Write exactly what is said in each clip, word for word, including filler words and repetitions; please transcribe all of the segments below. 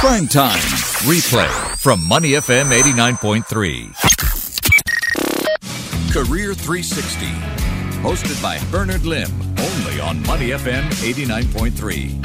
Prime Time. Replay from Money F M eighty-nine point three. Career three sixty. Hosted by Bernard Lim. Only on Money F M eighty-nine point three.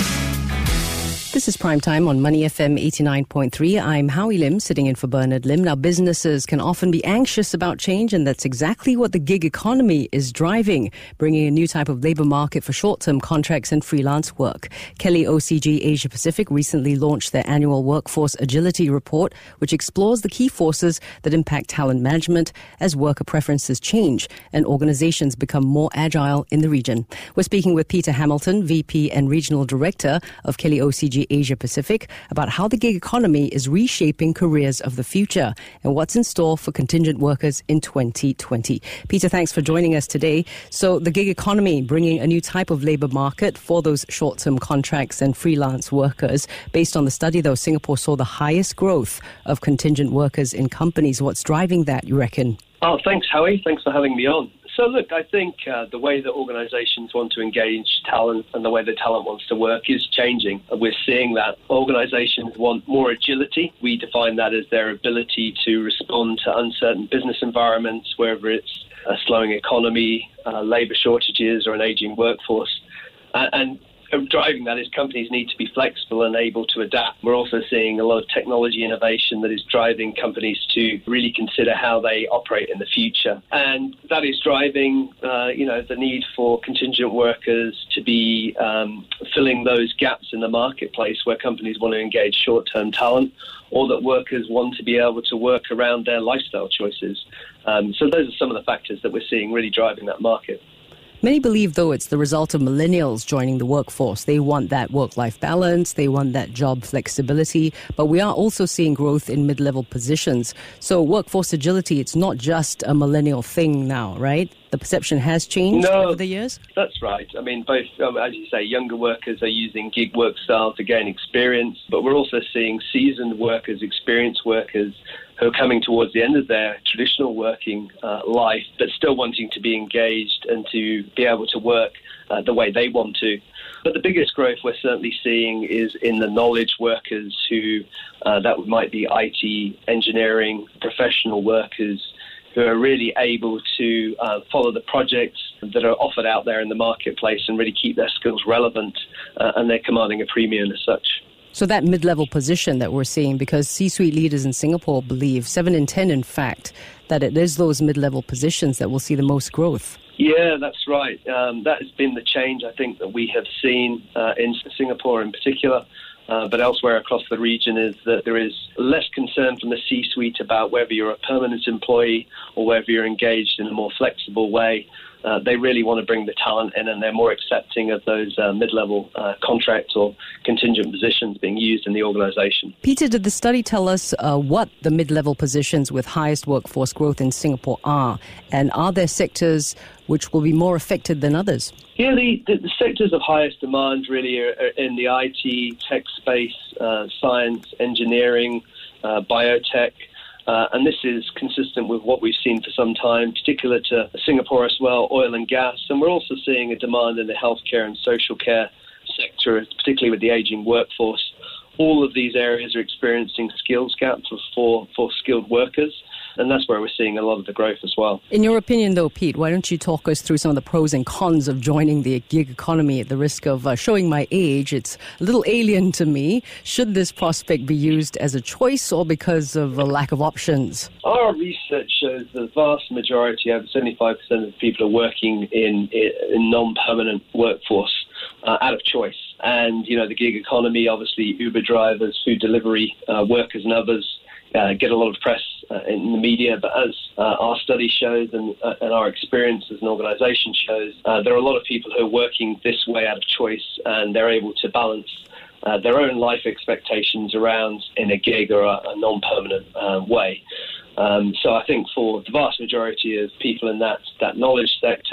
This is Prime Time on Money F M eighty-nine point three. I'm Howie Lim, sitting in for Bernard Lim. Now, businesses can often be anxious about change, and that's exactly what the gig economy is driving, bringing a new type of labor market for short-term contracts and freelance work. Kelly O C G Asia Pacific recently launched their annual Workforce Agility Report, which explores the key forces that impact talent management as worker preferences change and organizations become more agile in the region. We're speaking with Peter Hamilton, V P and Regional Director of Kelly O C G Asia Pacific, about how the gig economy is reshaping careers of the future and what's in store for contingent workers in twenty twenty. Peter, thanks for joining us today. So the gig economy bringing a new type of labor market for those short-term contracts and freelance workers. Based on the study, though, Singapore saw the highest growth of contingent workers in companies. What's driving that, you reckon? Oh, thanks, Howie. Thanks for having me on. So, look, I think uh, the way that organisations want to engage talent and the way that talent wants to work is changing. We're seeing that organisations want more agility. We define that as their ability to respond to uncertain business environments, whether it's a slowing economy, uh, labour shortages or an ageing workforce. Uh, and driving that is companies need to be flexible and able to adapt. We're also seeing a lot of technology innovation that is driving companies to really consider how they operate in the future. And that is driving, uh, you know, the need for contingent workers to be um, filling those gaps in the marketplace where companies want to engage short-term talent, or that workers want to be able to work around their lifestyle choices. Um, so those are some of the factors that we're seeing really driving that market. Many believe, though, it's the result of millennials joining the workforce. They want that work-life balance, they want that job flexibility, but we are also seeing growth in mid-level positions. So workforce agility, it's not just a millennial thing now, right? The perception has changed no, over the years? That's right. I mean, both, um, as you say, younger workers are using gig work style to gain experience, but we're also seeing seasoned workers, experienced workers who are coming towards the end of their traditional working uh, life, but still wanting to be engaged and to be able to work uh, the way they want to. But the biggest growth we're certainly seeing is in the knowledge workers who, uh, that might be I T, engineering, professional workers, who are really able to uh, follow the projects that are offered out there in the marketplace and really keep their skills relevant, uh, and they're commanding a premium as such. So that mid-level position that we're seeing, because C-suite leaders in Singapore believe, seven in ten in fact, that it is those mid-level positions that will see the most growth. Yeah, that's right. Um, that has been the change, I think, that we have seen uh, in Singapore in particular. Uh, but elsewhere across the region, is that there is less concern from the C-suite about whether you're a permanent employee or whether you're engaged in a more flexible way. Uh, they really want to bring the talent in, and they're more accepting of those uh, mid-level uh, contracts or contingent positions being used in the organisation. Peter, did the study tell us uh, what the mid-level positions with highest workforce growth in Singapore are? And are there sectors which will be more affected than others? Yeah, the, the, the sectors of highest demand really are, are in the I T, tech space, uh, science, engineering, uh, biotech. Uh, and this is consistent with what we've seen for some time, particular to Singapore as well, oil and gas. And we're also seeing a demand in the healthcare and social care sector, particularly with the ageing workforce. All of these areas are experiencing skills gaps for, for skilled workers, and that's where we're seeing a lot of the growth as well. In your opinion, though, Pete, why don't you talk us through some of the pros and cons of joining the gig economy? At the risk of uh, showing my age, it's a little alien to me. Should this prospect be used as a choice or because of a lack of options? Our research shows the vast majority, over seventy-five percent of people are working in, in non-permanent workforce uh, out of choice. And, you know, the gig economy, obviously Uber drivers, food delivery uh, workers and others uh, get a lot of press uh, in the media. But as uh, our study shows and, uh, and our experience as an organisation shows, uh, there are a lot of people who are working this way out of choice, and they're able to balance uh, their own life expectations around in a gig or a, a non-permanent uh, way. Um, so I think for the vast majority of people in that, that knowledge sector,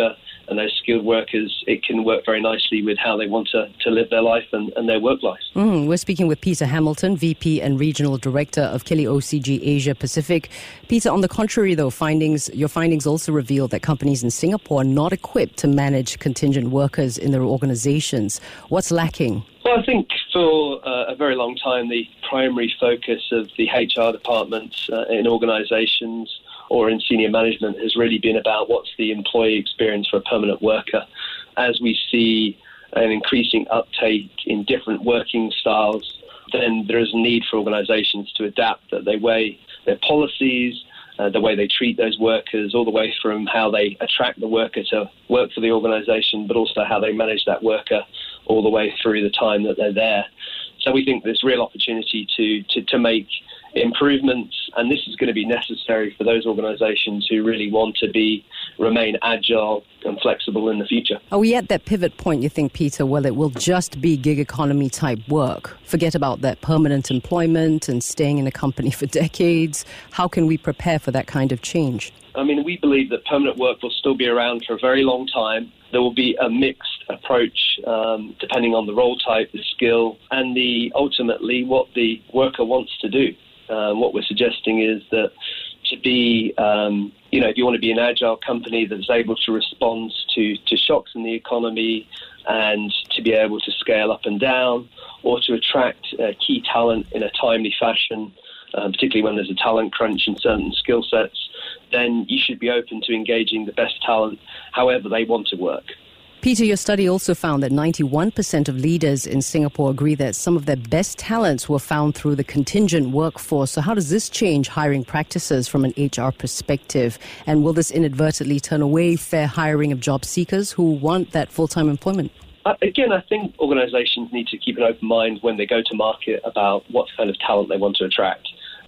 and those skilled workers, it can work very nicely with how they want to, to live their life and, and their work life. Mm, we're speaking with Peter Hamilton, V P and Regional Director of Kelly O C G Asia Pacific. Peter, on the contrary, though, findings your findings also reveal that companies in Singapore are not equipped to manage contingent workers in their organizations. What's lacking? Well, I think for uh, a very long time, the primary focus of the H R departments uh, in organizations or in senior management has really been about what's the employee experience for a permanent worker. As we see an increasing uptake in different working styles, then there is a need for organizations to adapt, that they weigh their policies, uh, the way they treat those workers, all the way from how they attract the worker to work for the organization, but also how they manage that worker all the way through the time that they're there. So we think there's real opportunity to, to, to make improvements, and this is going to be necessary for those organizations who really want to be remain agile and flexible in the future. Are we at that pivot point, you think, Peter, where it will just be gig economy type work? Forget about that permanent employment and staying in a company for decades. How can we prepare for that kind of change? I mean, we believe that permanent work will still be around for a very long time. There will be a mixed approach um, depending on the role type, the skill, and the ultimately what the worker wants to do. Uh, what we're suggesting is that to be, um, you know, if you want to be an agile company that is able to respond to, to shocks in the economy and to be able to scale up and down, or to attract uh, key talent in a timely fashion, uh, particularly when there's a talent crunch in certain skill sets, then you should be open to engaging the best talent however they want to work. Peter, your study also found that ninety-one percent of leaders in Singapore agree that some of their best talents were found through the contingent workforce. So how does this change hiring practices from an H R perspective? And will this inadvertently turn away fair hiring of job seekers who want that full-time employment? Uh, again, I think organizations need to keep an open mind when they go to market about what kind of talent they want to attract.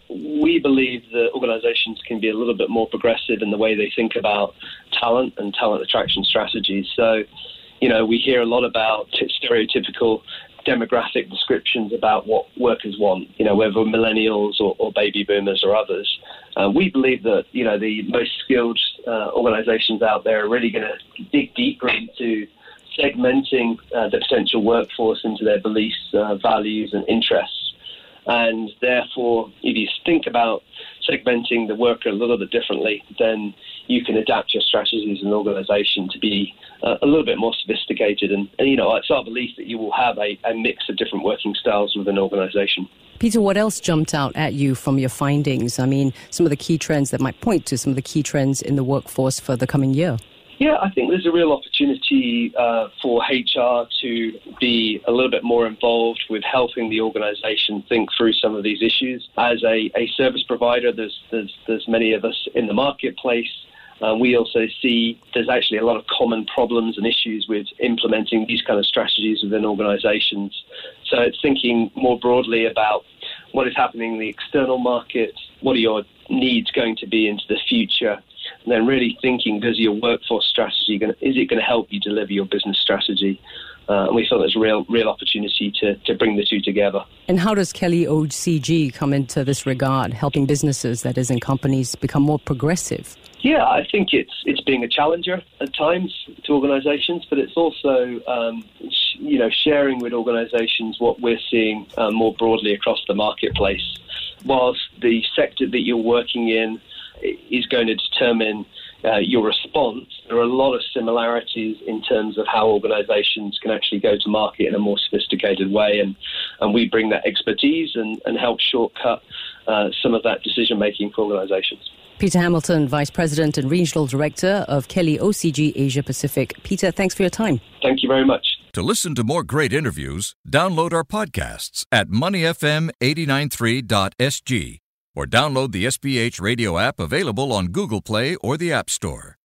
We believe that organizations can be a little bit more progressive in the way they think about talent and talent attraction strategies. So, you know, we hear a lot about stereotypical demographic descriptions about what workers want, you know, whether millennials or, or baby boomers or others. Uh, we believe that, you know, the most skilled uh, organizations out there are really going to dig deeper into segmenting uh, the potential workforce into their beliefs, uh, values and interests. And therefore, if you think about segmenting the worker a little bit differently, then you can adapt your strategies as an organization to be uh, a little bit more sophisticated. And, and, you know, it's our belief that you will have a, a mix of different working styles within an organization. Peter, what else jumped out at you from your findings? I mean, some of the key trends that might point to some of the key trends in the workforce for the coming year. Yeah, I think there's a real opportunity uh, for H R to be a little bit more involved with helping the organisation think through some of these issues. As a, a service provider, there's, there's there's many of us in the marketplace. Uh, we also see there's actually a lot of common problems and issues with implementing these kind of strategies within organisations. So it's thinking more broadly about what is happening in the external market, what are your needs going to be into the future, and then really thinking, does your workforce strategy, gonna, is it going to help you deliver your business strategy? Uh, and we thought there's a real, real opportunity to, to bring the two together. And how does Kelly O C G come into this regard, helping businesses, that is, in companies, become more progressive? Yeah, I think it's it's being a challenger at times to organisations, but it's also um, sh- you know sharing with organisations what we're seeing uh, more broadly across the marketplace. Whilst the sector that you're working in is going to determine uh, your response, there are a lot of similarities in terms of how organisations can actually go to market in a more sophisticated way, and, and we bring that expertise and, and help shortcut uh, some of that decision-making for organisations. Peter Hamilton, Vice President and Regional Director of Kelly O C G Asia Pacific. Peter, thanks for your time. Thank you very much. To listen to more great interviews, download our podcasts at money f m eight nine three dot s g or download the S B H radio app available on Google Play or the App Store.